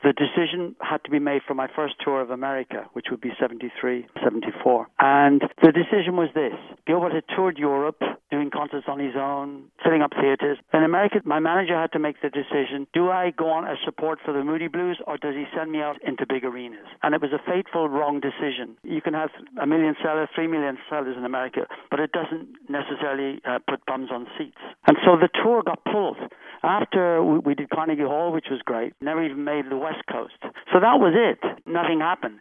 The decision had to be made for my first tour of America, which would be 73, 74. And the decision was this. Gilbert had toured Europe, doing concerts on his own, filling up theaters. In America, my manager had to make the decision, do I go on as support for the Moody Blues, or does he send me out into big arenas? And it was a fateful, wrong decision. You can have 1 million sellers, 3 million sellers in America, but it doesn't necessarily put bums on seats. And so the tour got pulled. After we did Carnegie Hall, which was great, never even made the West Coast. So that was it. Nothing happened.